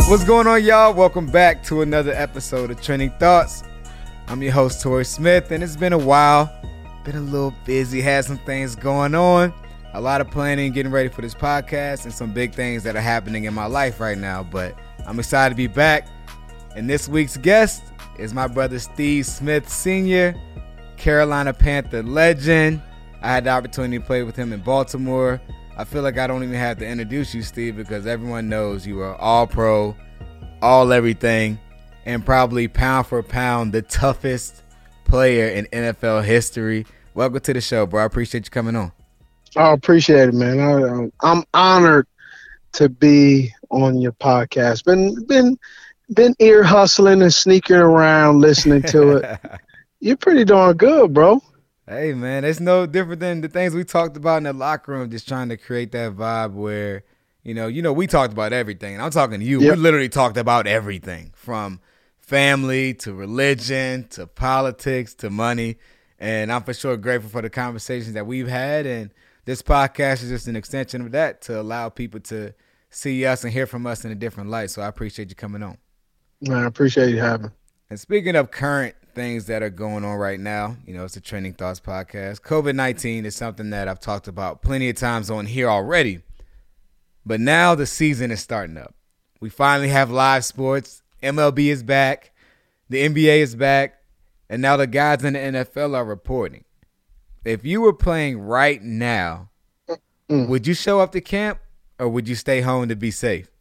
What's going on, y'all? Welcome back to another episode of Trending Thoughts. I'm your host, Tori Smith, and it's been a while. Been a little busy, had some things going on. A lot of planning, getting ready for this podcast, and some big things that are happening in my life right now. But I'm excited to be back. And this week's guest is my brother, Steve Smith Sr., Carolina Panther legend. I had the opportunity to play with him in Baltimore. I feel like I don't even have to introduce you, Steve, because everyone knows you are all pro, all everything, and probably pound for pound the toughest player in NFL history. Welcome to the show, bro. I appreciate you coming on. I appreciate it, man. I'm honored to be on your podcast. Been ear hustling and sneaking around listening to it. You're pretty darn good, bro. Hey, man, it's no different than the things we talked about in the locker room, just trying to create that vibe where, you know, we talked about everything. And I'm talking to you. Yep. We literally talked about everything from family to religion to politics to money. And I'm for sure grateful for the conversations that we've had. And this podcast is just an extension of that to allow people to see us and hear from us in a different light. So I appreciate you coming on. I appreciate you having me. And speaking of current things that are going on right now, you know, it's a Trending Thoughts podcast. COVID-19 is something that I've talked about plenty of times on here already. But now the season is starting up. We finally have live sports. MLB is back. The NBA is back. And now the guys in the NFL are reporting. If you were playing right now, would you show up to camp or would you stay home to be safe?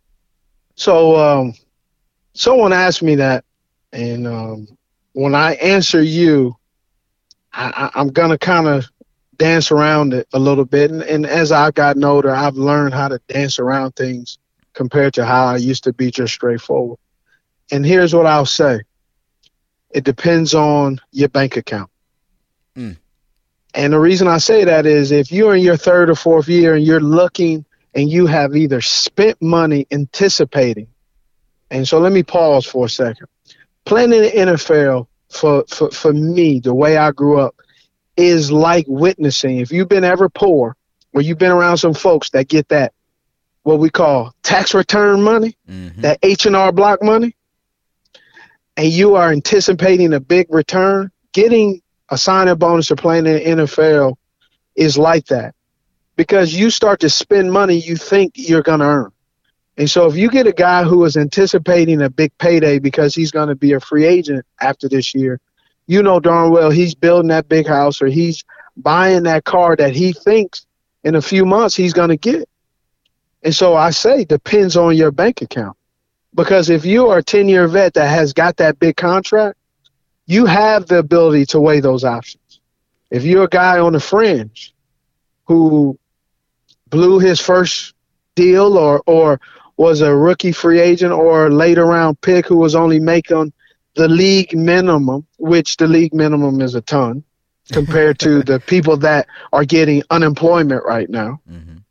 So someone asked me that, and when I answer you, I'm going to kind of dance around it a little bit. And as I've gotten older, I've learned how to dance around things compared to how I used to be just straightforward. And here's what I'll say. It depends on your bank account. And the reason I say that is if you're in your third or fourth year and you're looking and you have either spent money anticipating. And so let me pause for a second. Playing in the NFL, for me, the way I grew up, is like witnessing. If you've been ever poor or you've been around some folks that get that, what we call tax return money, that H&R Block money, and you are anticipating a big return, getting a sign-up bonus or playing in the NFL is like that. Because you start to spend money you think you're going to earn. And so if you get a guy who is anticipating a big payday because he's going to be a free agent after this year, you know darn well he's building that big house or he's buying that car that he thinks in a few months he's going to get. And so I say depends on your bank account. Because if you are a 10-year vet that has got that big contract, you have the ability to weigh those options. If you're a guy on the fringe who blew his first deal or was a rookie free agent or a later round pick who was only making the league minimum, which the league minimum is a ton compared to the people that are getting unemployment right now,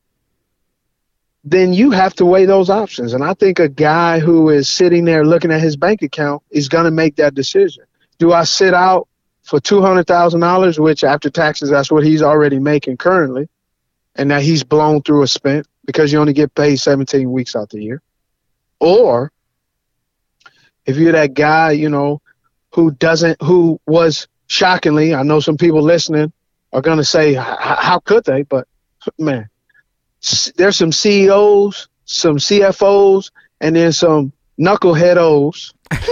then you have to weigh those options. And I think a guy who is sitting there looking at his bank account is going to make that decision. Do I sit out for $200,000, which after taxes, that's what he's already making currently, and that he's blown through a spent because you only get paid 17 weeks out the year? Or if you're that guy, you know, who was shockingly, I know some people listening are going to say, how could they? But man, there's some CEOs, some CFOs, and then some knuckleheados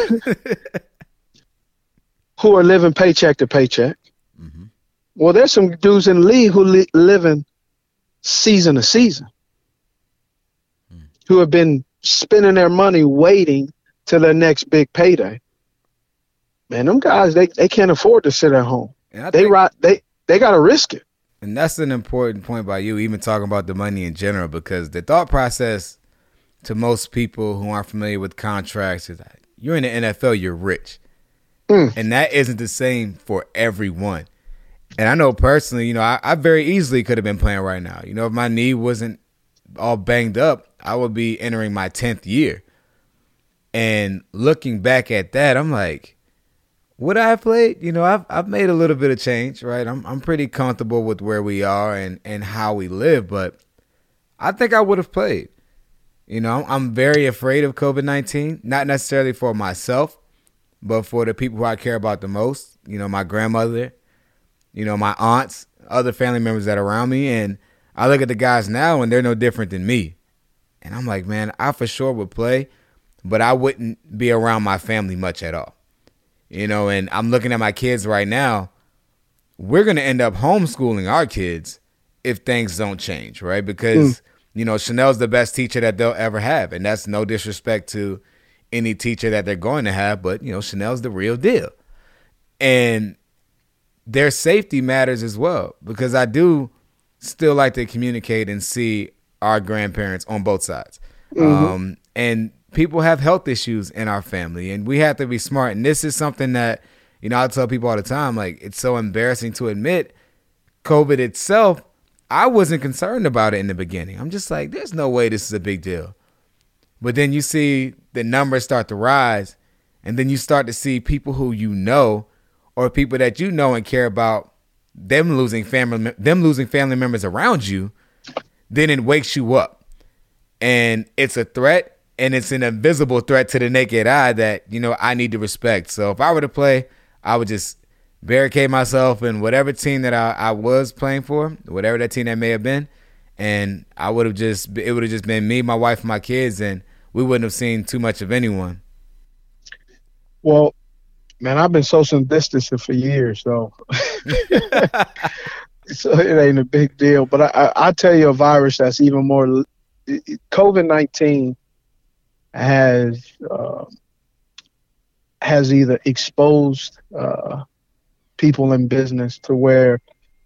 who are living paycheck to paycheck. Well, there's some dudes in the league who living season to season, who have been spending their money waiting till their next big payday. Man, them guys, they can't afford to sit at home. They got to risk it. And that's an important point by you, even talking about the money in general, because the thought process to most people who aren't familiar with contracts is that you're in the NFL, you're rich. And that isn't the same for everyone. And I know personally, you know, I very easily could have been playing right now. You know, if my knee wasn't all banged up, I would be entering my 10th year. And looking back at that, I'm like, would I have played? You know, I've made a little bit of change, right? I'm pretty comfortable with where we are and how we live, but I think I would have played. You know, I'm very afraid of COVID-19, not necessarily for myself, but for the people who I care about the most. You know, my grandmother, you know, my aunts, other family members that are around me. And I look at the guys now and they're no different than me. And I'm like, man, I for sure would play, but I wouldn't be around my family much at all. You know, and I'm looking at my kids right now. We're going to end up homeschooling our kids if things don't change, right? Because, you know, Chanel's the best teacher that they'll ever have. And that's no disrespect to any teacher that they're going to have, but, you know, Chanel's the real deal. And their safety matters as well, because I do still like to communicate and see our grandparents on both sides. And people have health issues in our family, and we have to be smart. And this is something that, you know, I tell people all the time, like, it's so embarrassing to admit COVID itself, I wasn't concerned about it in the beginning. I'm just like, there's no way this is a big deal. But then you see the numbers start to rise, and then you start to see people who you know or people that you know and care about, them losing family members around you, then it wakes you up. And it's a threat, and it's an invisible threat to the naked eye that, you know, I need to respect. So if I were to play, I would just barricade myself in whatever team that I was playing for, whatever that team that may have been, and it would have just been me, my wife, and my kids, and we wouldn't have seen too much of anyone. Well, man, I've been social distancing for years, so so it ain't a big deal. But I tell you, a virus that's even more. COVID-19 has either exposed people in business to where,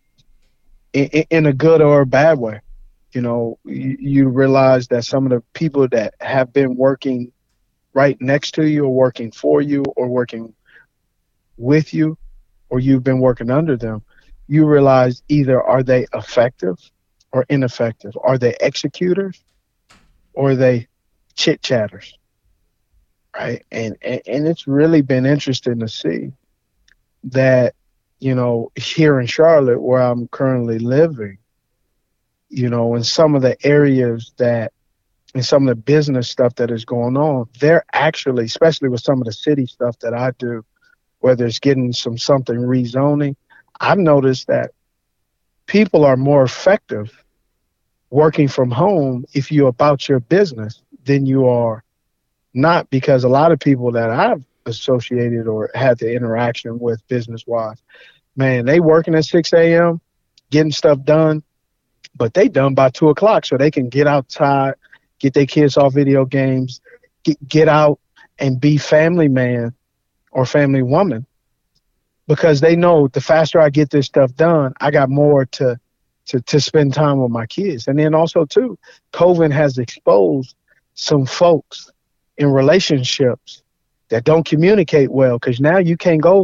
in a good or a bad way, you know, you realize that some of the people that have been working right next to you or working for you or working with you, or you've been working under them, you realize either are they effective or ineffective? Are they executors or are they chit chatters? Right. And it's really been interesting to see that, you know, here in Charlotte, where I'm currently living, you know, in some of the areas that, in some of the business stuff that is going on, they're actually, especially with some of the city stuff that I do, whether it's getting something rezoning, I've noticed that people are more effective working from home if you're about your business than you are not, because a lot of people that I've associated or had the interaction with business-wise, man, they working at 6 a.m., getting stuff done, but they done by 2 o'clock so they can get outside, get their kids off video games, get out and be family man or family woman, because they know the faster I get this stuff done, I got more to spend time with my kids. And then also, too, COVID has exposed some folks in relationships that don't communicate well, because now you can't go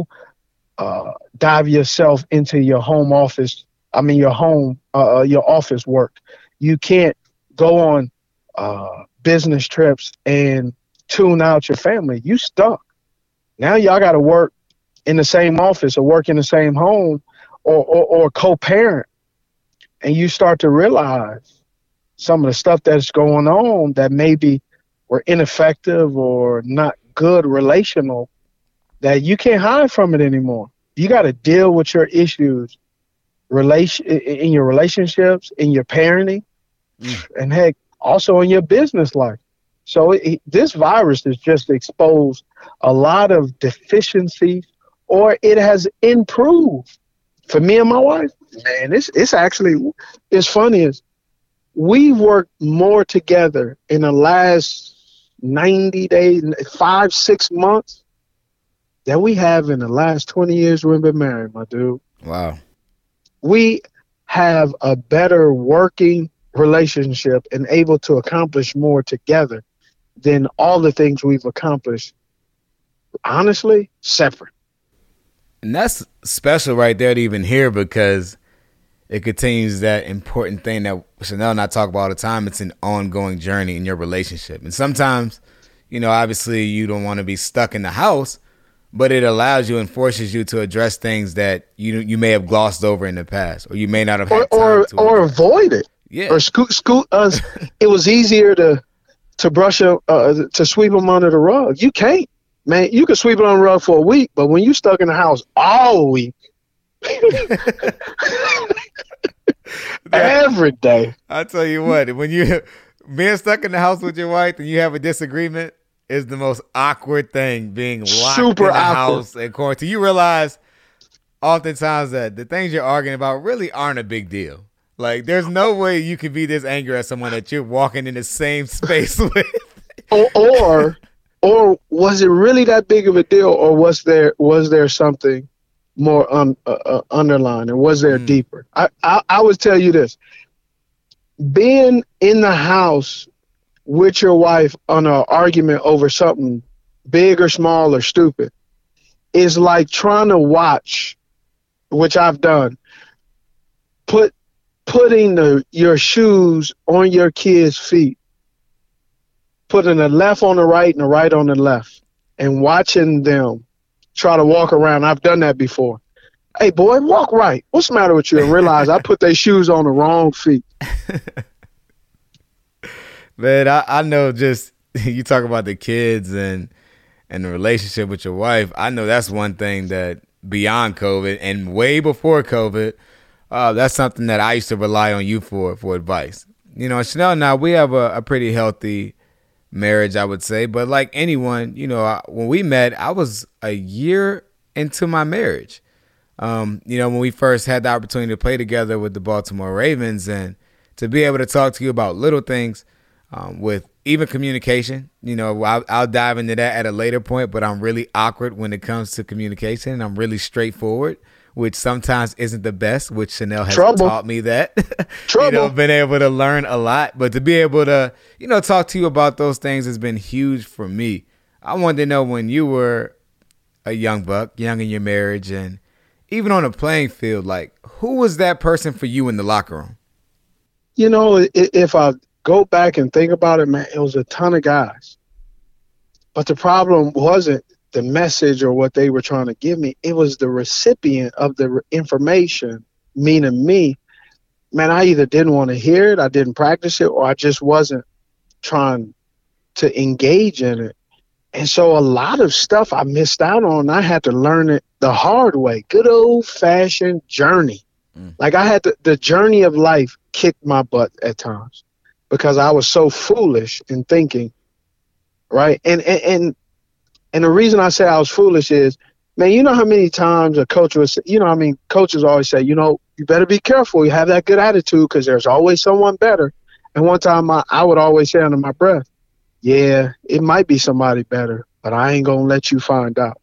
dive yourself into your home office. I mean, your office work. You can't go on business trips and tune out your family. You stuck. Now y'all got to work in the same office or work in the same home or co-parent. And you start to realize some of the stuff that's going on that maybe were ineffective or not good relational, that you can't hide from it anymore. You got to deal with your issues in your relationships, in your parenting, and heck, also in your business life. So this virus has just exposed a lot of deficiencies, or it has improved. For me and my wife, man, it's funny is we worked more together in the last 90 days, 5-6 months than we have in the last 20 years we've been married, my dude. Wow. We have a better working relationship and able to accomplish more together than all the things we've accomplished, honestly, separate. And that's special right there to even hear, because it continues that important thing that Chanel and I talk about all the time. It's an ongoing journey in your relationship. And sometimes, you know, obviously you don't want to be stuck in the house, but it allows you and forces you to address things that you may have glossed over in the past, or you may not have had time to avoid it. Yeah. Or scoot us. It was easier to to to sweep them under the rug. You can't, man. You can sweep it on the rug for a week, but when you stuck in the house all week, every day. I tell you what, when you being stuck in the house with your wife and you have a disagreement is the most awkward thing. Being locked Super in the awkward. house and quarantine, you realize oftentimes that the things you're arguing about really aren't a big deal. Like, there's no way you could be this angry at someone that you're walking in the same space with. or was it really that big of a deal, or was there something more underlying, or was there deeper? I would tell you this: being in the house with your wife on an argument over something big or small or stupid is like trying to watch, which I've done, putting your shoes on your kids' feet, putting the left on the right and the right on the left, and watching them try to walk around. I've done that before. Hey, boy, walk right. What's the matter with you? And realize I put their shoes on the wrong feet. Man, I know, just you talk about the kids and the relationship with your wife. I know that's one thing that beyond COVID and way before COVID, that's something that I used to rely on you for advice. You know, Chanel and I, we have a pretty healthy marriage, I would say. But like anyone, you know, when we met, I was a year into my marriage. You know, when we first had the opportunity to play together with the Baltimore Ravens, and to be able to talk to you about little things, with even communication. You know, I'll dive into that at a later point, but I'm really awkward when it comes to communication, and I'm really straightforward, which sometimes isn't the best, which Chanel has taught me that. You know, been able to learn a lot, but to be able to, you know, talk to you about those things has been huge for me. I wanted to know, when you were a young buck, young in your marriage, and even on a playing field, like, who was that person for you in the locker room? You know, if I go back and think about it, man, it was a ton of guys. But the problem wasn't the message or what they were trying to give me. It was the recipient of the information, meaning me. Man, I either didn't want to hear it, I didn't practice it, or I just wasn't trying to engage in it. And so a lot of stuff I missed out on. I had to learn it the hard way. Good old-fashioned journey. Like, I had the journey of life kicked my butt at times, because I was so foolish in thinking, right? And the reason I say I was foolish is, man, you know how many times a coach was, you know, I mean, coaches always say, you know, you better be careful. You have that good attitude, because there's always someone better. And one time I would always say under my breath, yeah, it might be somebody better, but I ain't going to let you find out.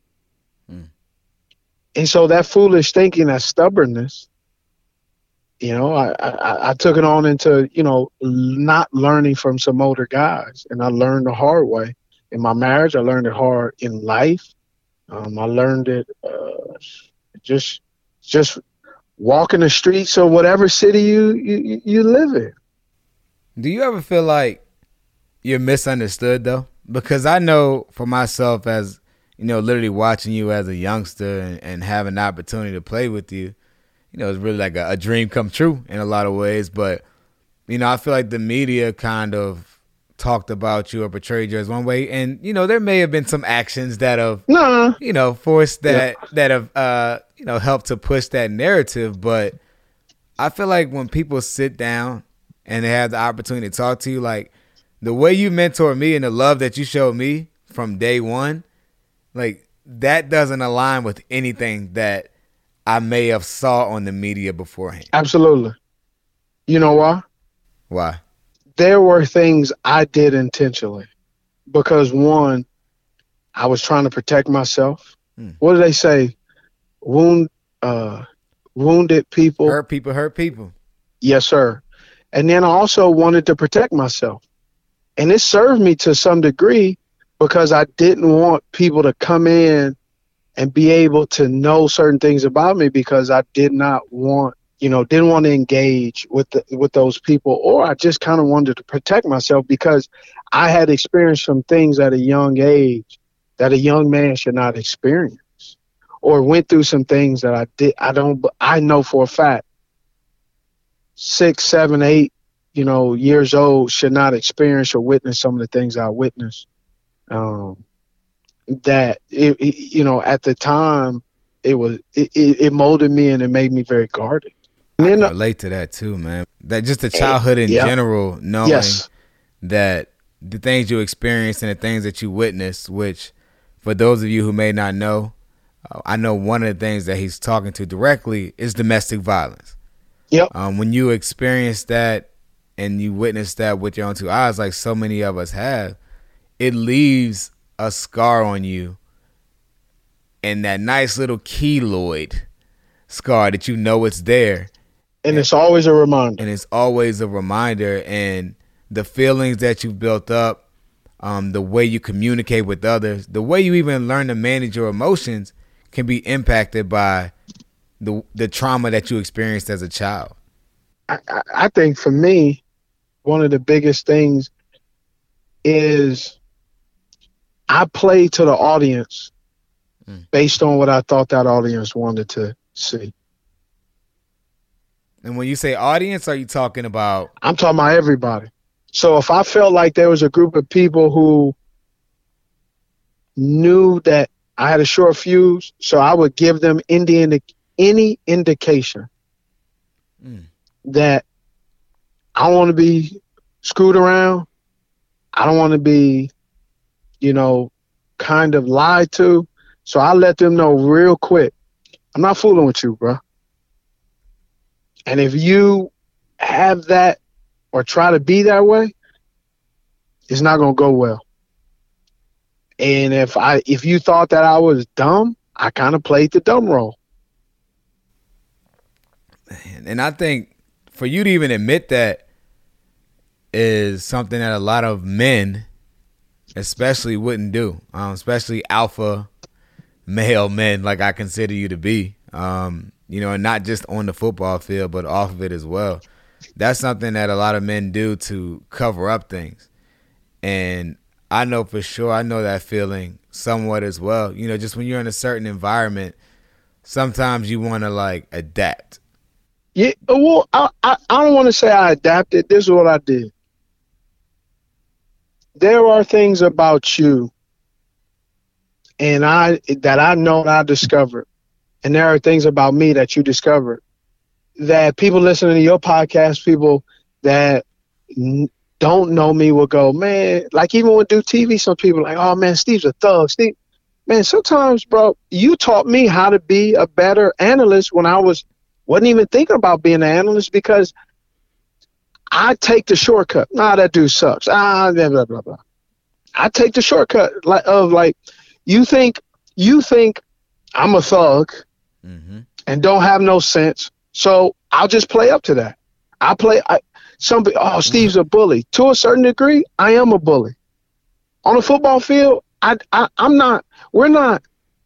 And so that foolish thinking, that stubbornness, you know, I took it on into, you know, not learning from some older guys. And I learned the hard way. In my marriage, I learned it hard in life. I learned it just walking the streets of whatever city you live in. Do you ever feel like you're misunderstood, though? Because I know for myself, as, you know, literally watching you as a youngster and having the opportunity to play with you, you know, it's really like a dream come true in a lot of ways. But, you know, I feel like the media kind of talked about you or portrayed you as one way. And, you know, there may have been some actions that have, you know, forced that have, you know, helped to push that narrative. But I feel like when people sit down and they have the opportunity to talk to you, like, the way you mentor me and the love that you showed me from day one, like, that doesn't align with anything that I may have saw on the media beforehand. Absolutely. You know why? Why? There were things I did intentionally, because, one, I was trying to protect myself. What do they say? Wounded people. Hurt people hurt people. Yes, sir. And then I also wanted to protect myself. And it served me to some degree, because I didn't want people to come in and be able to know certain things about me, because I didn't want to engage with those people, or I just kind of wanted to protect myself, because I had experienced some things at a young age that a young man should not experience, or went through some things that I know for a fact 6, 7, 8, years old should not experience or witness some of the things I witnessed. That at the time it molded me and it made me very guarded. I can relate to that too, man. That just the childhood in general, knowing that the things you experienced and the things that you witnessed, which for those of you who may not know, I know one of the things that he's talking to directly is domestic violence. Yep. When you experience that and you witness that with your own two eyes, like so many of us have, it leaves a scar on you, and that nice little keloid scar that it's there. And it's always a reminder. And it's always a reminder. And the feelings that you've built up, the way you communicate with others, the way you even learn to manage your emotions can be impacted by the trauma that you experienced as a child. I think for me, one of the biggest things is I play to the audience based on what I thought that audience wanted to see. And when you say audience, are you talking about? I'm talking about everybody. So if I felt like there was a group of people who knew that I had a short fuse, so I would give them any indication that I don't want to be screwed around. I don't want to be, kind of lied to. So I let them know real quick, I'm not fooling with you, bro. And if you have that or try to be that way, it's not going to go well. And if you thought that I was dumb, I kind of played the dumb role. And I think for you to even admit that is something that a lot of men especially wouldn't do, especially alpha male men like I consider you to be, and not just on the football field, but off of it as well. That's something that a lot of men do to cover up things. And I know for sure, I know that feeling somewhat as well. Just when you're in a certain environment, sometimes you want to like adapt. Yeah, well, I don't want to say I adapted. This is what I did. There are things about you that I know that I discovered. And there are things about me that you discovered that people listening to your podcast, people that don't know me will go, man, like even when we do TV, some people are like, oh man, Steve's a thug. Steve, man, sometimes, bro, you taught me how to be a better analyst when I wasn't even thinking about being an analyst because I take the shortcut. Nah, that dude sucks. Blah, blah, blah, blah. I take the shortcut of you think I'm a thug and don't have no sense. So I'll just play up to that. Steve's a bully. To a certain degree, I am a bully. On the football field, we're not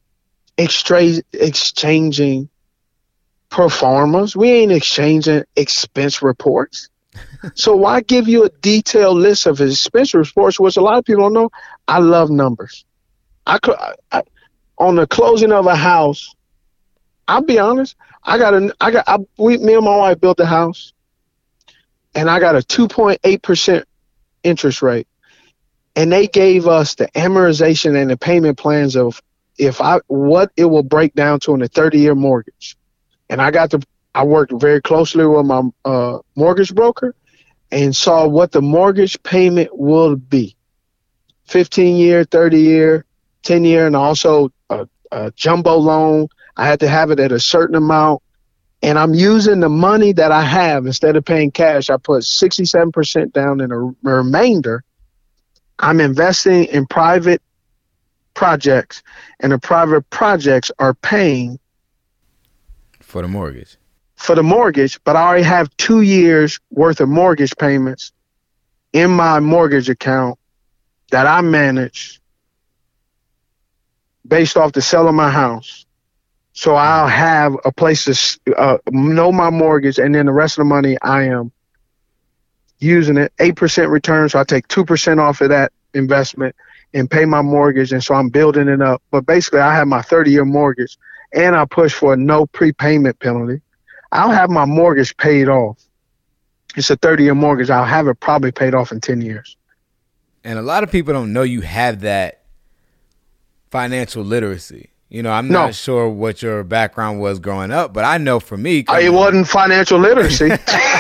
exchanging performers. We ain't exchanging expense reports. So why give you a detailed list of his expense reports, which a lot of people don't know? I love numbers. On the closing of a house, I'll be honest, me and my wife built a house, and I got a 2.8% interest rate. And they gave us the amortization and the payment plans of what it will break down to in a 30-year mortgage. And I worked very closely with my mortgage broker and saw what the mortgage payment will be. 15-year, 30-year, 10-year, and also a jumbo loan. I had to have it at a certain amount. And I'm using the money that I have. Instead of paying cash, I put 67% down, and the remainder I'm investing in private projects, and the private projects are paying for the mortgage. But I already have 2 years worth of mortgage payments in my mortgage account that I manage based off the sale of my house. So I'll have a place to know my mortgage, and then the rest of the money I am using it. 8% return, so I take 2% off of that investment and pay my mortgage, and so I'm building it up. But basically, I have my 30-year mortgage, and I push for a no prepayment penalty. I'll have my mortgage paid off. It's a 30-year mortgage. I'll have it probably paid off in 10 years. And a lot of people don't know you have that financial literacy. You know, I'm not sure what your background was growing up, but I know for me, it wasn't financial literacy.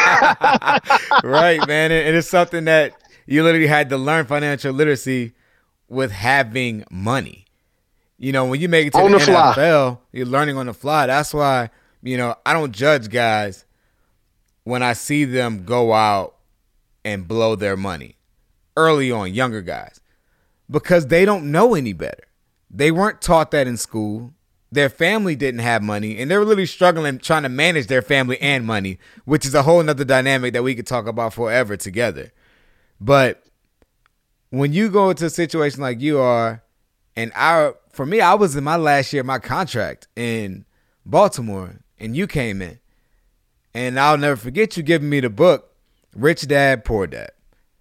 Right, man. And it's something that you literally had to learn financial literacy with having money. You know, when you make it to the NFL, you're learning on the fly. That's why, you know, I don't judge guys when I see them go out and blow their money early on, younger guys, because they don't know any better. They weren't taught that in school. Their family didn't have money, and they were literally struggling trying to manage their family and money, which is a whole nother dynamic that we could talk about forever together. But when you go into a situation like you are, and for me, I was in my last year of my contract in Baltimore, and you came in. And I'll never forget you giving me the book, Rich Dad, Poor Dad.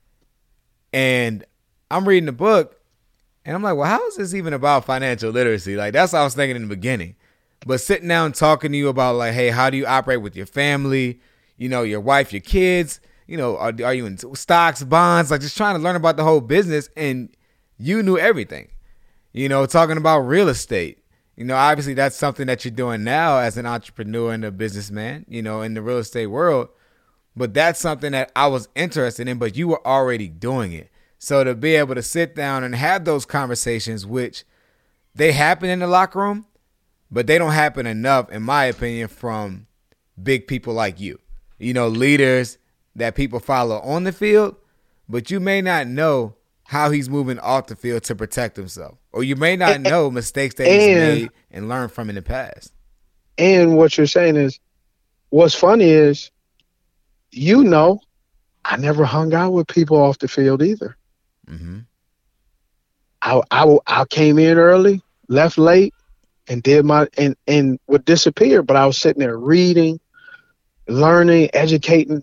And I'm reading the book, and I'm like, well, how is this even about financial literacy? Like, that's what I was thinking in the beginning. But sitting down and talking to you about, like, hey, how do you operate with your family, you know, your wife, your kids, you know, are you in stocks, bonds, like just trying to learn about the whole business, and you knew everything. You know, talking about real estate. You know, obviously that's something that you're doing now as an entrepreneur and a businessman, you know, in the real estate world. But that's something that I was interested in, but you were already doing it. So to be able to sit down and have those conversations, which they happen in the locker room, but they don't happen enough, in my opinion, from big people like you. You know, leaders that people follow on the field, but you may not know how he's moving off the field to protect himself. Or you may not know mistakes that he's made and learned from in the past. And what you're saying is, what's funny is, you know, I never hung out with people off the field either. Mm-hmm. I came in early, left late, and did and would disappear. But I was sitting there reading, learning, educating,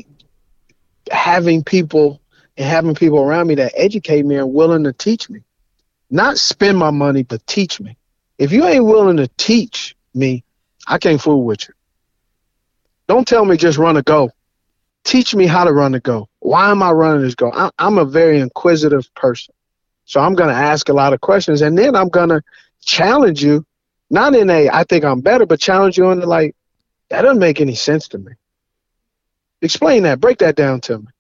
having people around me that educate me and willing to teach me. Not spend my money, but teach me. If you ain't willing to teach me, I can't fool with you. Don't tell me just run a go. Teach me how to run a go. Why am I running this go? I'm a very inquisitive person. So I'm going to ask a lot of questions, and then I'm going to challenge you, not in I think I'm better, but challenge you into like, that doesn't make any sense to me. Explain that. Break that down to me.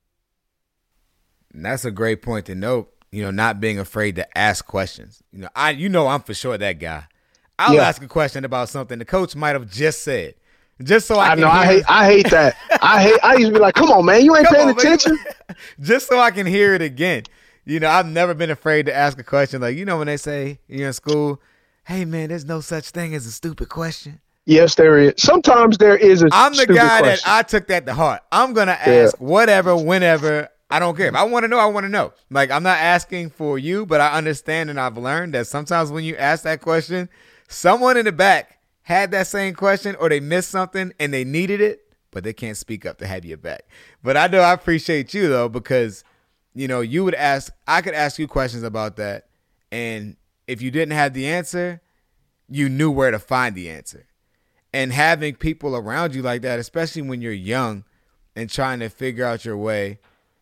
And that's a great point to note, you know, not being afraid to ask questions. You know, I'm for sure that guy. I'll ask a question about something the coach might have just said. Just so I can I hate that. I used to be like, come on, man, you ain't paying attention. Just so I can hear it again. You know, I've never been afraid to ask a question. Like, you know, when they say you're in school, hey, man, there's no such thing as a stupid question. Yes, there is. Sometimes there is a I'm the stupid guy question. that I took that to heart. I'm going to ask whatever, whenever. I don't care. If I want to know, I want to know. Like, I'm not asking for you, but I understand and I've learned that sometimes when you ask that question, someone in the back had that same question or they missed something and they needed it, but they can't speak up to have your back. But I know I appreciate you, though, because, you know, you would ask, I could ask you questions about that. And if you didn't have the answer, you knew where to find the answer. And having people around you like that, especially when you're young and trying to figure out your way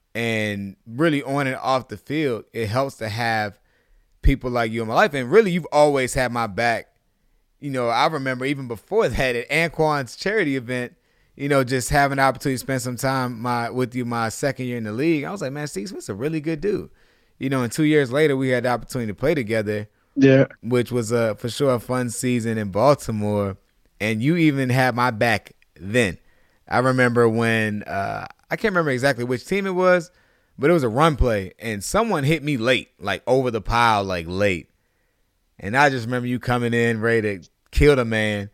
and really on and off the field, it helps to have people like you in my life. And really, you've always had my back. You know, I remember even before that at Anquan's charity event, you know, just having the opportunity to spend some time with you my second year in the league. I was like, man, Steve Smith's a really good dude. You know, and 2 years later, we had the opportunity to play together. Yeah. Which was for sure a fun season in Baltimore. And you even had my back then. I remember when, I can't remember exactly which team it was, but it was a run play. And someone hit me late, like over the pile, like late. And I just remember you coming in ready to kill the man.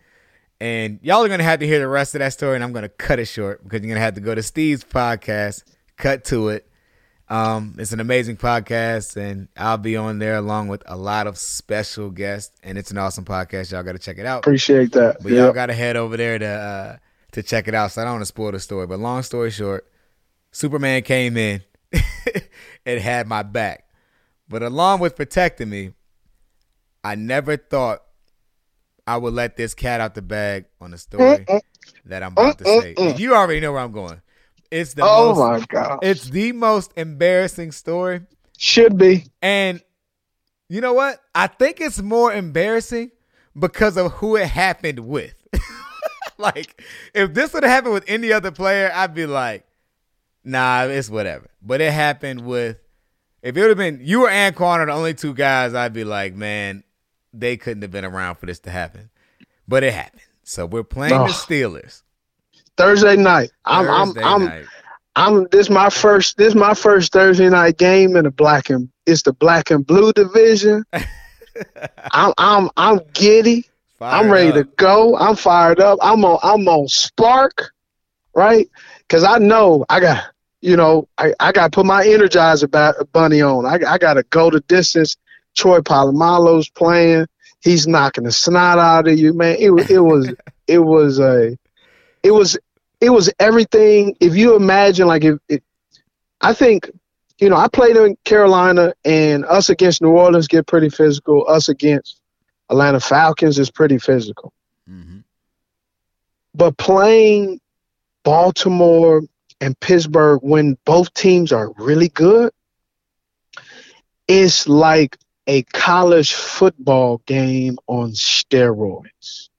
And y'all are going to have to hear the rest of that story, and I'm going to cut it short because you're going to have to go to Steve's podcast, cut to it. It's an amazing podcast, and I'll be on there along with a lot of special guests, and it's an awesome podcast. Y'all got to check it out. Appreciate that. But y'all got to head over there to check it out, so I don't want to spoil the story. But long story short, Superman came in and had my back. But along with protecting me, I never thought I would let this cat out the bag on the story that I'm about to say. You already know where I'm going. It's the Oh most. my God. It's the most embarrassing story. Should be. And you know what? I think it's more embarrassing because of who it happened with. Like, if this would have happened with any other player, I'd be like, nah, it's whatever. But it happened with, if it would have been you or Anquan are the only two guys, I'd be like, man, they couldn't have been around for this to happen. But it happened. So we're playing the Steelers. Thursday night. This is my first Thursday night game in it's the black and blue division. I'm giddy. I'm ready to go. I'm fired up. I'm on spark, right? Because I know I got to put my Energizer bunny on. I got to go the distance. Troy Polamalu's playing. He's knocking the snot out of you, man. It was everything. If you imagine, like, I think, I played in Carolina, and us against New Orleans get pretty physical. Us against Atlanta Falcons is pretty physical. Mm-hmm. But playing Baltimore and Pittsburgh when both teams are really good, it's like a college football game on steroids.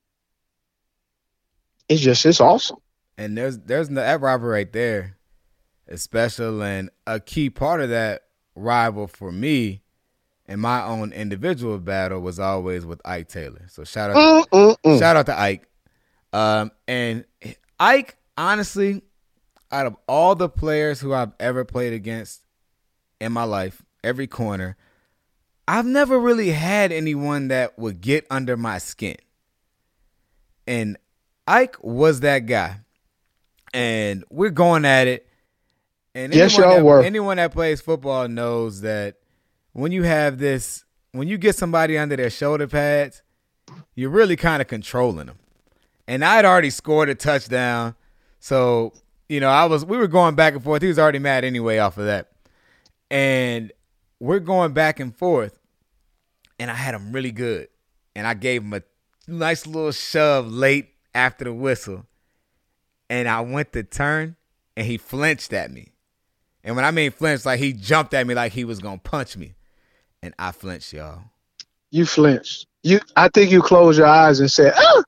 It's awesome. And there's that rivalry right there is special, and a key part of that rival for me in my own individual battle was always with Ike Taylor. So shout out to Ike. And Ike, honestly, out of all the players who I've ever played against in my life, every corner, I've never really had anyone that would get under my skin. And Ike was that guy. And we're going at it. And anyone that plays football knows that when you get somebody under their shoulder pads, you're really kind of controlling them. And I'd already scored a touchdown. So, we were going back and forth. He was already mad anyway off of that. And we're going back and forth. And I had him really good. And I gave him a nice little shove late after the whistle. And I went to turn, and he flinched at me. And when I mean flinched, like he jumped at me like he was going to punch me. And I flinched, y'all. You flinched. I think you closed your eyes and said, "Ah!"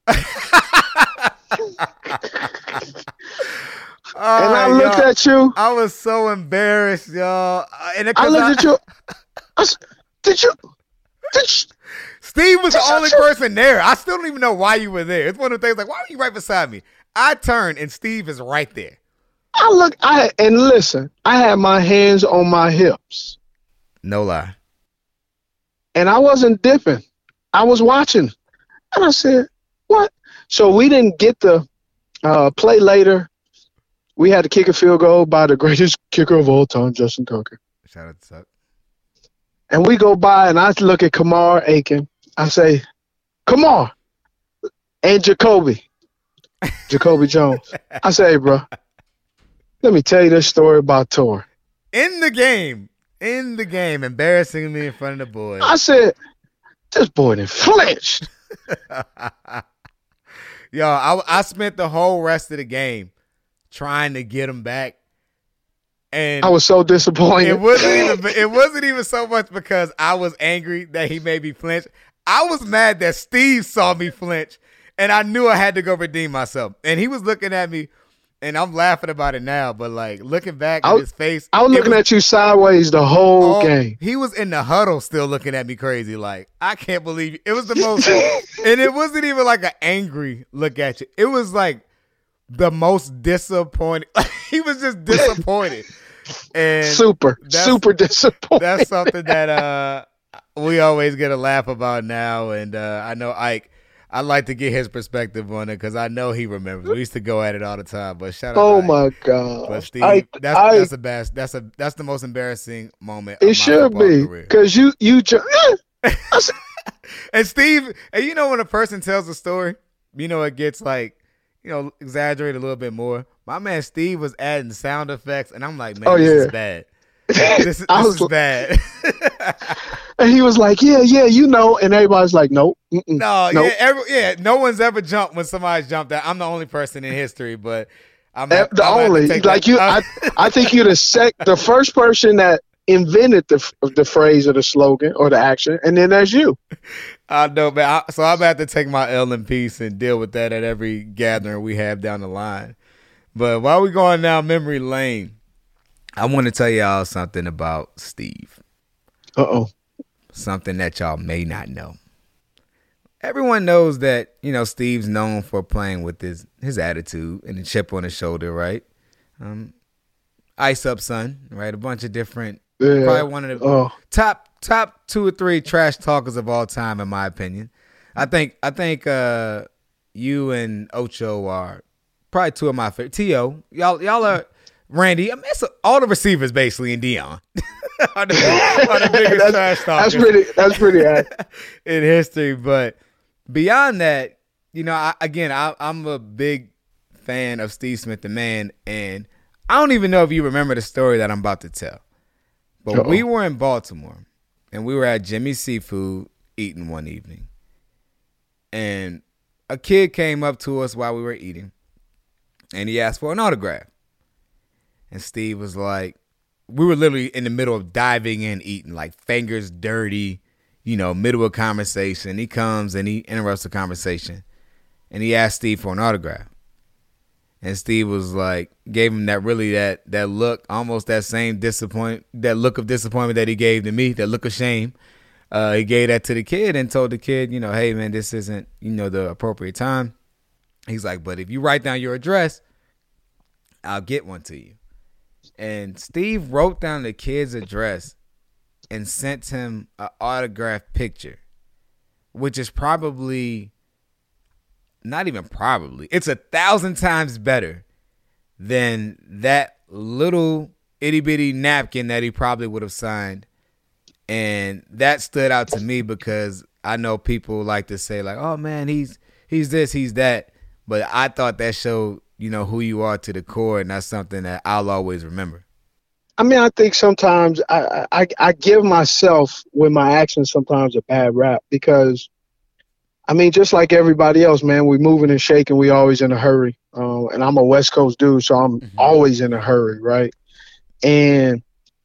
And I looked at you. I was so embarrassed, y'all. I looked at you. Did you? Steve was the only person there. I still don't even know why you were there. It's one of the things like, why were you right beside me? I turned, and Steve is right there. Listen, I had my hands on my hips. No lie. And I wasn't dipping. I was watching. And I said, what? So we didn't get the play later. We had to kick a field goal by the greatest kicker of all time, Justin Tucker. Shout out to Tuck. And we go by, and I look at Kamar Aiken. I say, Kamar and Jacoby Jones. I say, hey, bro, let me tell you this story about Tor. In the game, embarrassing me in front of the boys. I said, this boy done flinched. Yo, I spent the whole rest of the game trying to get him back. And I was so disappointed. It wasn't even so much because I was angry that he made me flinch. I was mad that Steve saw me flinch, and I knew I had to go redeem myself. And he was looking at me, and I'm laughing about it now, but like looking back at his face. I was looking at you sideways the whole game. He was in the huddle still looking at me crazy. Like, I can't believe you. It was the most, and it wasn't even like an angry look at you. It was like the most disappointed. He was just disappointed. And super disappointed. That's something that we always get a laugh about now. And I know Ike, I'd like to get his perspective on it because I know he remembers. We used to go at it all the time. But shout out to Ike. My God. But Steve, that's the best. That's the most embarrassing moment. It should be because you and Steve, and you know when a person tells a story, it gets like exaggerated a little bit more. My man Steve was adding sound effects, and I'm like, man, this is bad. This is bad. And he was like, yeah, and everybody's like, nope. No, nope. No one's ever jumped when somebody's jumped out. I'm the only person in history, but The only like you, I think you're the first person that invented the phrase or the slogan or the action, and then there's you. I know, man. So I'm about to take my L in peace and deal with that at every gathering we have down the line. But while we're going down memory lane, I want to tell y'all something about Steve. Something that y'all may not know. Everyone knows that, Steve's known for playing with his attitude and the chip on his shoulder, right? Ice Up Son, right? A bunch of different, probably one of the top 2 or 3 trash talkers of all time, in my opinion. I think you and Ocho are probably 2 of my favorite. T.O., y'all are Randy. I mean, it's all the receivers basically in Deion are the biggest trash talkers. That's pretty accurate in history. But beyond that, I'm a big fan of Steve Smith, the man, and I don't even know if you remember the story that I'm about to tell. But we were in Baltimore, and we were at Jimmy's Seafood eating one evening. And a kid came up to us while we were eating, and he asked for an autograph. And Steve was like, we were literally in the middle of diving in, eating, like fingers dirty, middle of conversation. He comes and he interrupts the conversation, and he asked Steve for an autograph. And Steve was like, gave him that look, almost that same that look of disappointment that he gave to me, that look of shame. He gave that to the kid and told the kid, hey man, this isn't, the appropriate time. He's like, but if you write down your address, I'll get one to you. And Steve wrote down the kid's address and sent him an autographed picture, which is probably, not even probably, it's 1,000 times better than that little itty bitty napkin that he probably would have signed. And that stood out to me because I know people like to say like, oh man, he's this, he's that. But I thought that showed, who you are to the core, and that's something that I'll always remember. I mean, I think sometimes I give myself with my actions sometimes a bad rap because, I mean, just like everybody else, man, we moving and shaking. We always in a hurry. And I'm a West Coast dude, so I'm always in a hurry, right? And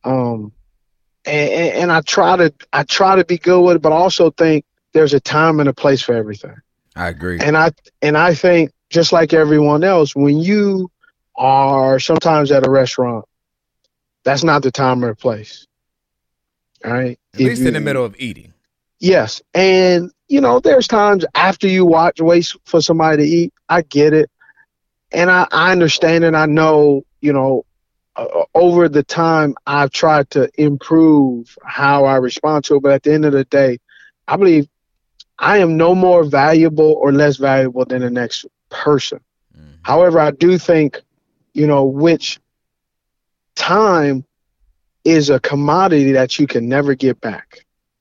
I try to be good with it, but I also think there's a time and a place for everything. I agree. And I think just like everyone else, when you are sometimes at a restaurant, that's not the time or place. All right. At least in the middle of eating. Yes. And, there's times after you wait for somebody to eat. I get it. And I understand and I know, over the time I've tried to improve how I respond to it. But at the end of the day, I believe I am no more valuable or less valuable than the next person. Mm-hmm. However, I do think, which time is a commodity that you can never get back.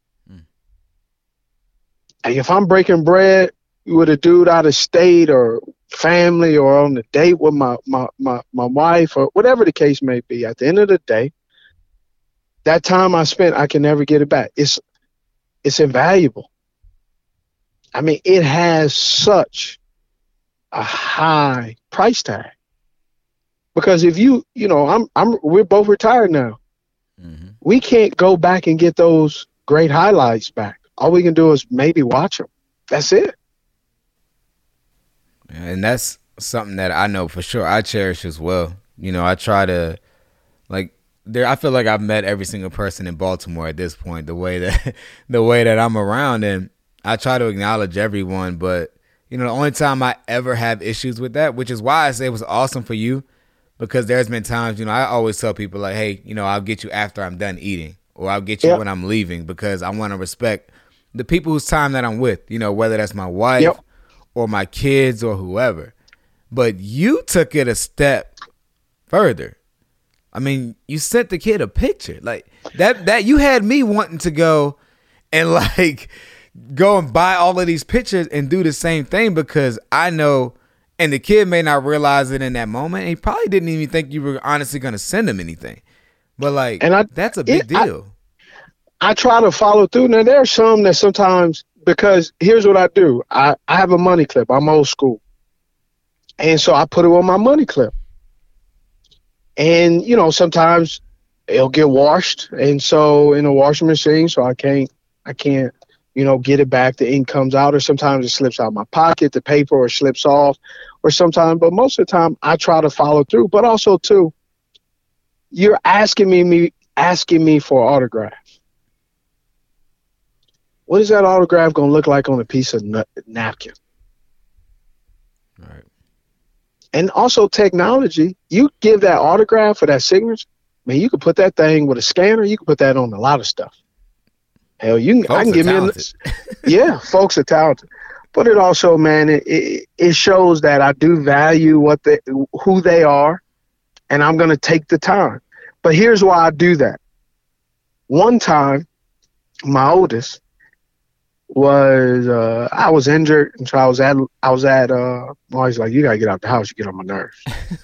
And if I'm breaking bread with a dude out of state or family or on a date with my wife or whatever the case may be, at the end of the day, that time I spent, I can never get it back. It's invaluable. I mean, it has such a high price tag. Because if we're both retired now. Mm-hmm. We can't go back and get those great highlights back. All we can do is maybe watch them. That's it. And that's something that I know for sure I cherish as well. I try to, I feel like I've met every single person in Baltimore at this point, the way that I'm around, and I try to acknowledge everyone. But, the only time I ever have issues with that, which is why I say it was awesome for you, because there's been times, I always tell people like, hey, I'll get you after I'm done eating, or I'll get you when I'm leaving, because I want to respect the people whose time that I'm with, whether that's my wife or my kids or whoever. But you took it a step further. I mean, you sent the kid a picture like that you had me wanting to go and go and buy all of these pictures and do the same thing, because I know, and the kid may not realize it in that moment. He probably didn't even think you were honestly going to send him anything. But that's a big deal. I try to follow through. Now, there are some that sometimes, because here's what I do. I have a money clip. I'm old school. And so I put it on my money clip. And sometimes it'll get washed, and so in a washing machine, so I can't get it back. The ink comes out, or sometimes it slips out of my pocket, the paper, or slips off, or sometimes. But most of the time, I try to follow through. But also too, you're asking me for autograph. What is that autograph going to look like on a piece of napkin? Right. And also technology, you give that autograph for that signature, man, you can put that thing with a scanner. You can put that on a lot of stuff. Hell, I can give me yeah, folks are talented. But it also, man, it shows that I do value who they are, and I'm going to take the time. But here's why I do that. One time, my oldest was I was injured, and so I was at always like, you gotta get out the house, you get on my nerves.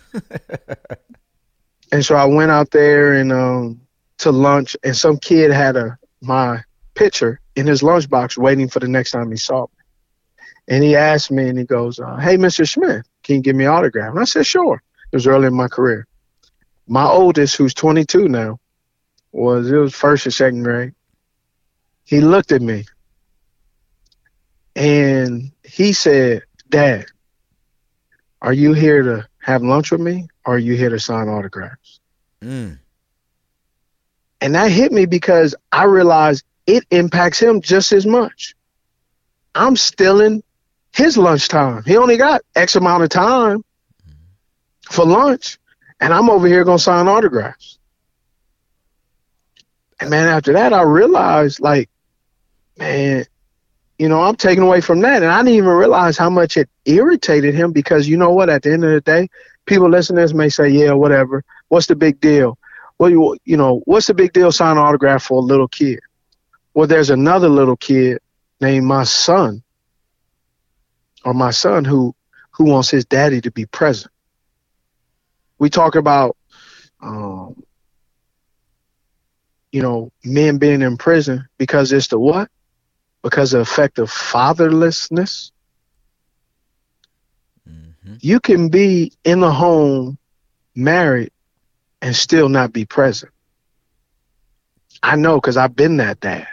And so I went out there and to lunch, and some kid had my picture in his lunchbox waiting for the next time he saw me. And he asked me, and he goes, hey, Mr. Smith, can you give me an autograph? And I said, sure. It was early in my career. My oldest, who's 22 now, it was first or second grade. He looked at me and he said, Dad, are you here to have lunch with me, or are you here to sign autographs? And that hit me because I realized it impacts him just as much. I'm stealing his lunchtime. He only got X amount of time for lunch, and I'm over here going to sign autographs. And man, after that, I realized, like, man, I'm taken away from that. And I didn't even realize how much it irritated him, because you know what? At the end of the day, people listening to this may say, yeah, whatever. What's the big deal? Well, what's the big deal signing an autograph for a little kid? Well, there's another little kid named my son who wants his daddy to be present. We talk about, men being in prison because it's the what? Because of effective fatherlessness. Mm-hmm. You can be in the home, married, and still not be present. I know, because I've been that dad.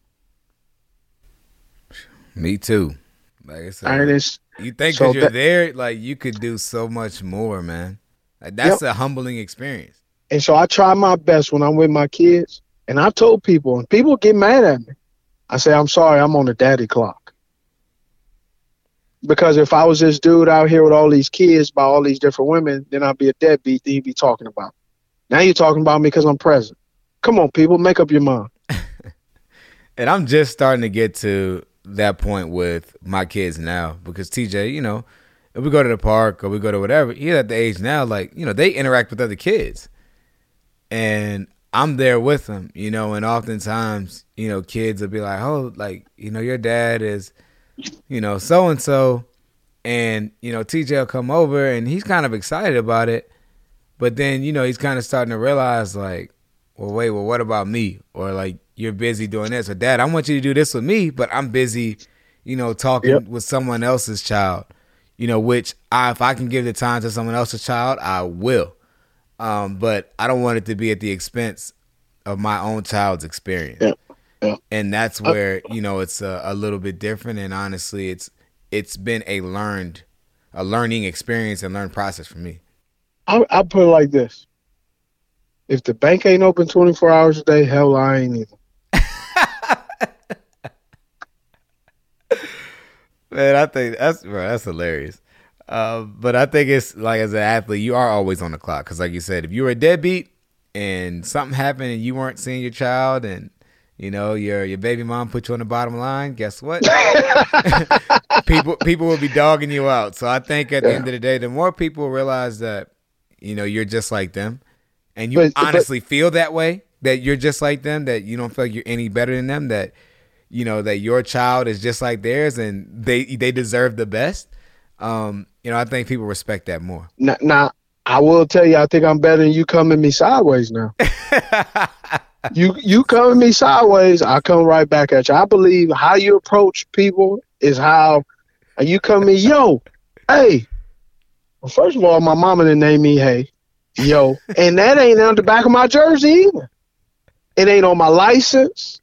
Me too. Like I said, you think because you're there, like, you could do so much more, man. Like, that's a humbling experience. And so I try my best when I'm with my kids. And I've told people, and people get mad at me. I say, I'm sorry, I'm on the daddy clock. Because if I was this dude out here with all these kids by all these different women, then I'd be a deadbeat that you'd be talking about. Now you're talking about me because I'm present. Come on, people, make up your mind. And I'm just starting to get to that point with my kids now, because TJ, if we go to the park or we go to whatever, he's at the age now, like, they interact with other kids. And I'm there with them, and oftentimes, kids will be like, oh, like, your dad is, so-and-so. And, TJ will come over and he's kind of excited about it. But then, he's kind of starting to realize, like, well, wait, what about me? Or, like, you're busy doing this. Or, Dad, I want you to do this with me, but I'm busy, talking with someone else's child, which if I can give the time to someone else's child, I will. But I don't want it to be at the expense of my own child's experience. Yeah. And that's where, it's a little bit different. And honestly, it's been a learning experience and learned process for me. I put it like this. If the bank ain't open 24 hours a day, hell, I ain't either. Man, I think that's hilarious. But I think it's like, as an athlete, you are always on the clock. Because like you said, if you were a deadbeat and something happened and you weren't seeing your child and, your baby mom put you on the bottom line, guess what? people will be dogging you out. So I think at the end of the day, the more people realize that, you're just like them, and you honestly feel that way, that you're just like them, that you don't feel like you're any better than them, that, that your child is just like theirs and they deserve the best. I think people respect that more. Now, I will tell you, I think I'm better than you coming me sideways now. You coming me sideways, I come right back at you. I believe how you approach people is how you come me, yo, hey. Well, first of all, my mama didn't name me Hey. Yo, and that ain't on the back of my jersey either. It ain't on my license.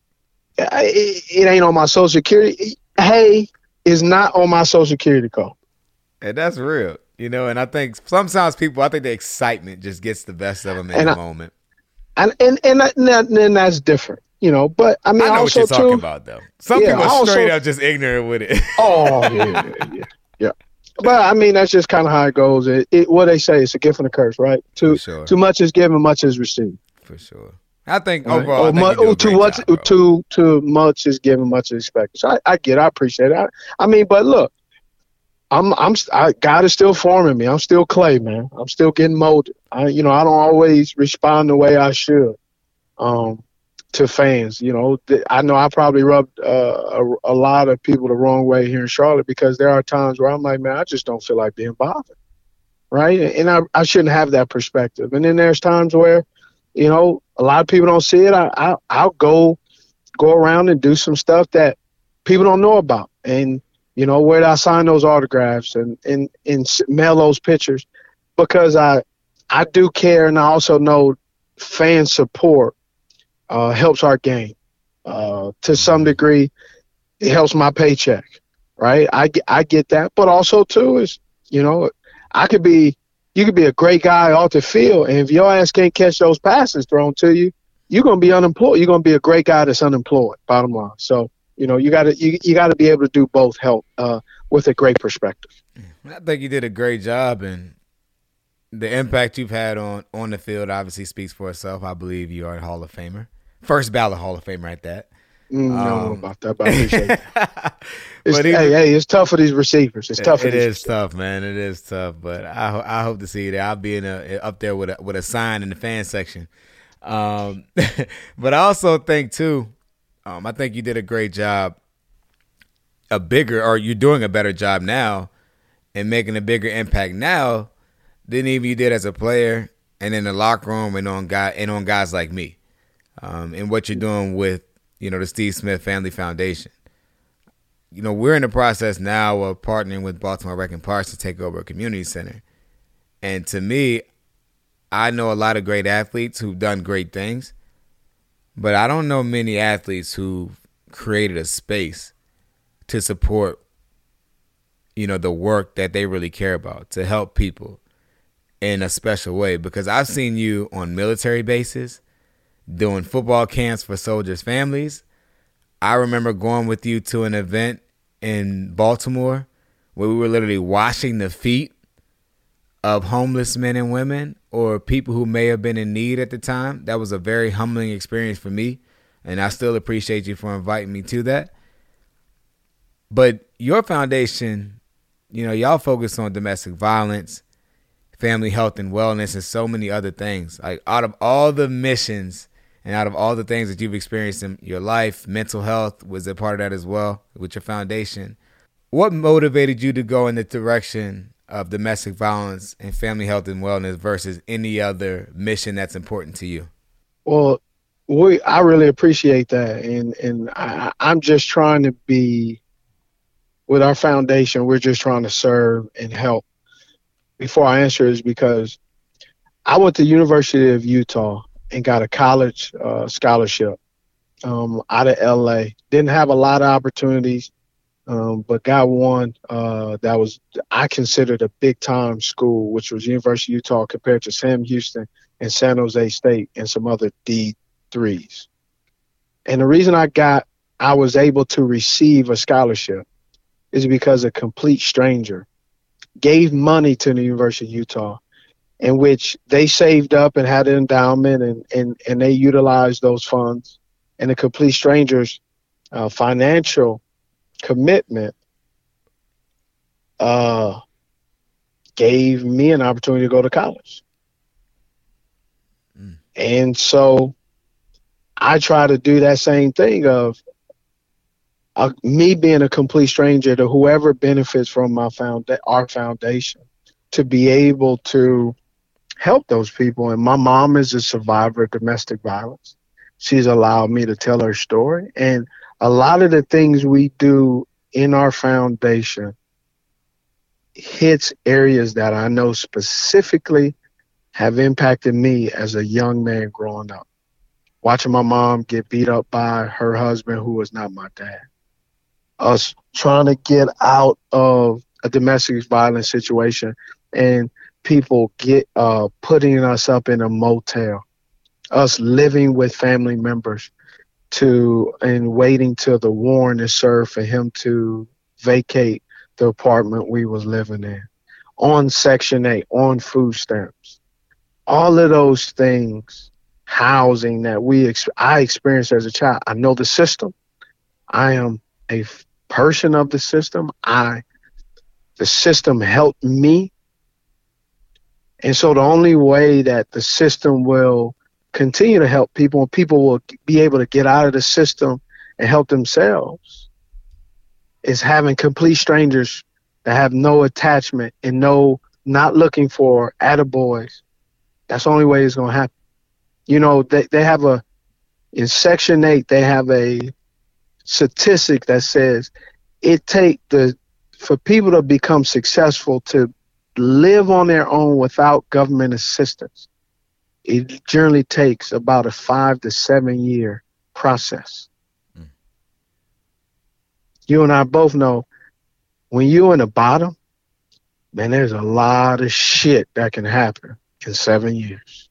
It ain't on my social security. Hey is not on my social security card. And that's real. And I think sometimes I think the excitement just gets the best of them in the moment. And that's different, But I mean, I know also what you're talking about, though. Some people are straight up just ignorant with it. Oh, yeah. But I mean, that's just kind of how it goes. What they say, it's a gift and a curse, right? Too much is given, much is received. For sure. I think overall, too much is given, much is expected. So I get it. I appreciate it. I mean, but look, God is still forming me. I'm still clay, man. I'm still getting molded. I don't always respond the way I should to fans. I know I probably rubbed a lot of people the wrong way here in Charlotte because there are times where I'm like, man, I just don't feel like being bothered, right? And I shouldn't have that perspective. And then there's times where, a lot of people don't see it. I'll go around and do some stuff that people don't know about. And where did I sign those autographs and mail those pictures? Because I do care, and I also know fan support helps our game. To some degree, it helps my paycheck, right? I get that, but also too is you could be a great guy off the field, and if your ass can't catch those passes thrown to you, you're gonna be unemployed. You're gonna be a great guy that's unemployed. Bottom line. So. You got to be able to do both. Help with a great perspective. I think you did a great job, and the impact you've had on the field obviously speaks for itself. I believe you are a Hall of Famer, first ballot Hall of Famer at that. I don't know about that, but I appreciate it. It's tough for these receivers. It's tough. It is tough, man. It is tough, but I hope to see you there. I'll be up there with a sign in the fan section. But I also think too. I think you did a great job, you're doing a better job now and making a bigger impact now than even you did as a player and in the locker room and on guys like me. And what you're doing with, the Steve Smith Family Foundation. We're in the process now of partnering with Baltimore Rec and Parks to take over a community center. And to me, I know a lot of great athletes who've done great things. But I don't know many athletes who created a space to support, the work that they really care about, to help people in a special way. Because I've seen you on military bases, doing football camps for soldiers' families. I remember going with you to an event in Baltimore where we were literally washing the feet of homeless men and women or people who may have been in need at the time. That was a very humbling experience for me, and I still appreciate you for inviting me to that. But your foundation, y'all focus on domestic violence, family health and wellness, and so many other things. Like out of all the missions and out of all the things that you've experienced in your life, mental health was a part of that as well with your foundation. What motivated you to go in the direction of domestic violence and family health and wellness versus any other mission that's important to you? Well, I really appreciate that. And I'm just trying to be, with our foundation, we're just trying to serve and help. Before I answer is because I went to the University of Utah and got a college scholarship out of LA. Didn't have a lot of opportunities. But got one that was, I considered a big-time school, which was University of Utah compared to Sam Houston and San Jose State and some other D3s. And the reason I was able to receive a scholarship is because a complete stranger gave money to the University of Utah, in which they saved up and had an endowment and they utilized those funds. And a complete stranger's financial commitment gave me an opportunity to go to college. And so I try to do that same thing of me being a complete stranger to whoever benefits from our foundation to be able to help those people. And my mom is a survivor of domestic violence. She's allowed me to tell her story. And a lot of the things we do in our foundation hits areas that I know specifically have impacted me as a young man growing up. Watching my mom get beat up by her husband, who was not my dad. Us trying to get out of a domestic violence situation and people get putting us up in a motel. Us living with family members and waiting till the warrant is served for him to vacate the apartment we was living in. On Section 8, on food stamps. All of those things, housing that I experienced as a child. I know the system. I am a person of the system. The system helped me. And so the only way that the system will continue to help people and people will be able to get out of the system and help themselves is having complete strangers that have no attachment and not looking for attaboys. That's the only way it's going to happen. You know, they have in Section 8, they have a statistic that says for people to become successful to live on their own without government assistance, it generally takes about a 5 to 7 year process. Mm. You and I both know when you're in the bottom, man, there's a lot of shit that can happen in 7 years.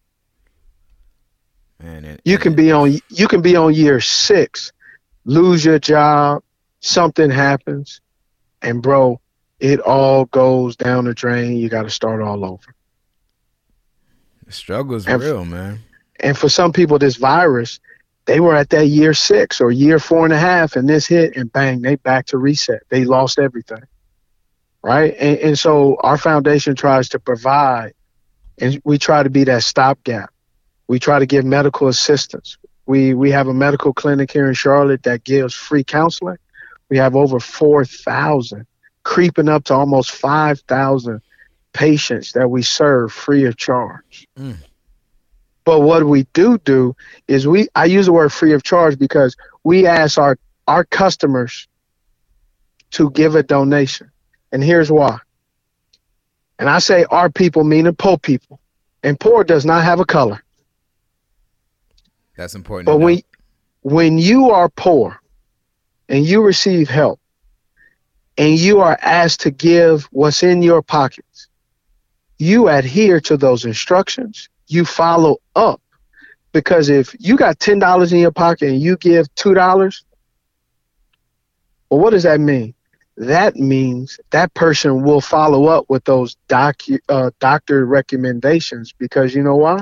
Man, you can be on year 6, lose your job, something happens, and bro, it all goes down the drain. You got to start all over. The struggle is real, man. And for some people, this virus, they were at that year 6 or year 4.5, and this hit, and bang, they back to reset. They lost everything, right? And so our foundation tries to provide, and we try to be that stopgap. We try to give medical assistance. We have a medical clinic here in Charlotte that gives free counseling. We have over 4,000, creeping up to almost 5,000 patients that we serve free of charge. Mm. But what we do is I use the word free of charge because we ask our customers to give a donation. And here's why. And I say our people, meaning poor people. And poor does not have a color. That's important. But when you are poor and you receive help and you are asked to give what's in your pockets, you adhere to those instructions. You follow up. Because if you got $10 in your pocket and you give $2, well, what does that mean? That means that person will follow up with those doctor recommendations, because you know why?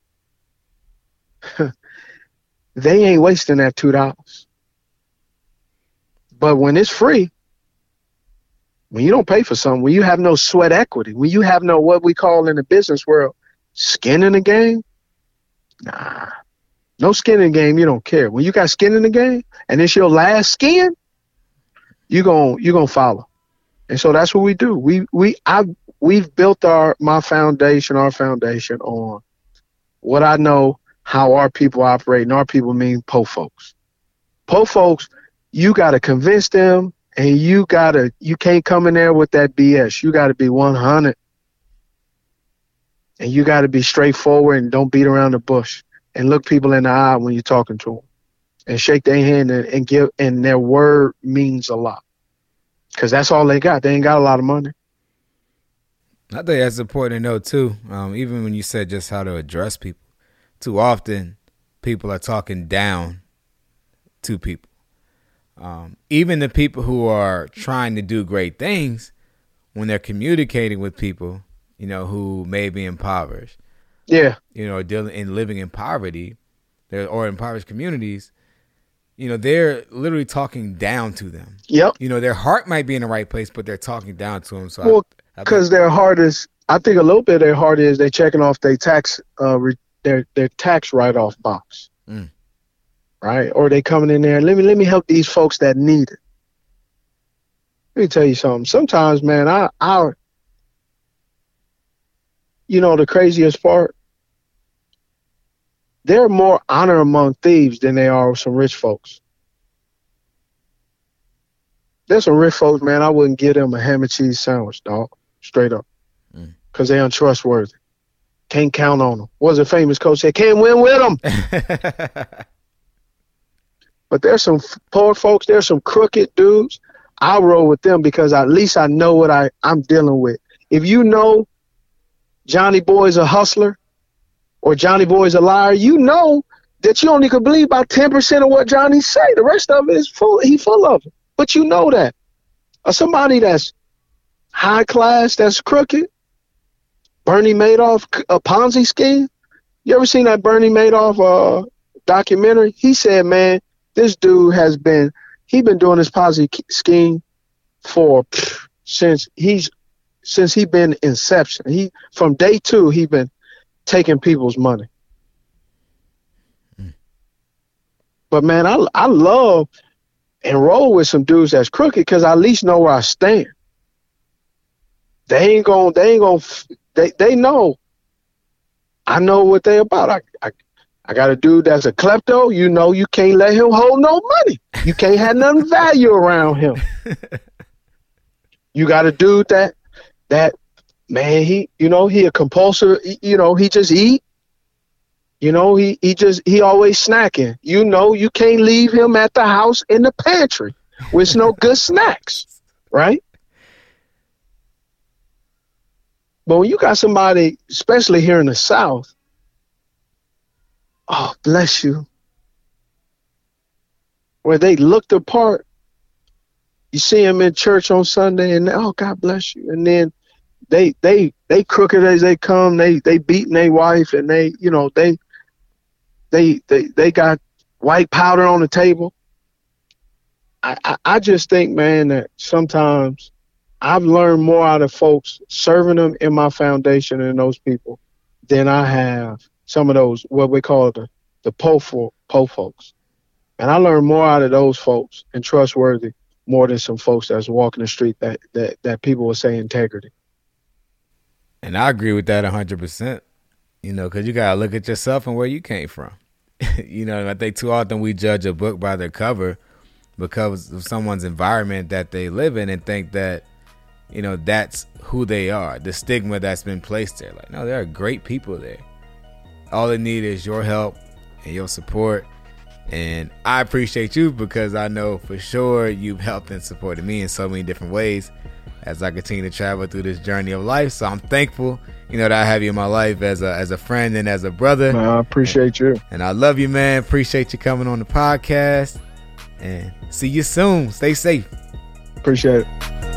They ain't wasting that $2. But when it's free, when you don't pay for something, when you have no sweat equity, when you have no, what we call in the business world, skin in the game, nah. No skin in the game, you don't care. When you got skin in the game and it's your last skin, you're gonna follow. And so that's what we do. We've built our foundation on what I know, how our people operate, and our people mean po folks. Po folks, you gotta convince them, and you can't come in there with that BS. You gotta be 100. And you gotta be straightforward and don't beat around the bush. And look people in the eye when you're talking to them, and shake their hand and give. And their word means a lot, because that's all they got. They ain't got a lot of money. I think that's important to know too. Even when you said just how to address people, too often people are talking down to people. Even the people who are trying to do great things, when they're communicating with people, you know, who may be impoverished. Yeah. You know, dealing and living in poverty, or impoverished communities, you know, they're literally talking down to them. Yep. You know, their heart might be in the right place, but they're talking down to them. So, well, because their heart is, I think a little bit of their heart is they checking off their tax, their tax write-off box, right? Or they coming in there. Let me help these folks that need it. Let me tell you something. Sometimes, man, I you know, the craziest part, there are more honor among thieves than there are some rich folks. There's some rich folks, man, I wouldn't give them a ham and cheese sandwich, dog, straight up, because they're untrustworthy. Can't count on them. What was a famous coach said? Can't win with them. But there's some poor folks. There's some crooked dudes. I'll roll with them because at least I know what I'm dealing with. If you know Johnny Boy's a hustler or Johnny Boy's a liar, you know that you only could believe about 10% of what Johnny say. The rest of it is he's full of it. But you know that. Or somebody that's high class, that's crooked, Bernie Madoff, a Ponzi scheme. You ever seen that Bernie Madoff documentary? He said, man, this dude been doing this Ponzi scheme since he been inception. From day 2, he been taking people's money. But man, I love and roll with some dudes that's crooked because I at least know where I stand. They know. I know what they about. I got a dude that's a klepto. You know, you can't let him hold no money. You can't have nothing value around him. You got a dude that man, he a compulsive, he just eat. He always snacking. You can't leave him at the house in the pantry with no good snacks, right? But when you got somebody, especially here in the South, oh, bless you, where they look the part, you see them in church on Sunday and, oh, God bless you. And then they crooked as they come, they beating their wife and they got white powder on the table. I just think, man, that sometimes I've learned more out of folks serving them in my foundation and those people than I have some of those, what we call the po folks. And I learned more out of those folks and trustworthy more than some folks that's walking the street that people will say integrity. And I agree with that 100%, because you got to look at yourself and where you came from. I think too often we judge a book by their cover because of someone's environment that they live in and think that, that's who they are, the stigma that's been placed there. Like, no, there are great people there. All they need is your help and your support. And I appreciate you because I know for sure you've helped and supported me in so many different ways as I continue to travel through this journey of life. So I'm thankful, that I have you in my life as a friend and as a brother. I appreciate you. And I love you, man. Appreciate you coming on the podcast. And see you soon. Stay safe. Appreciate it.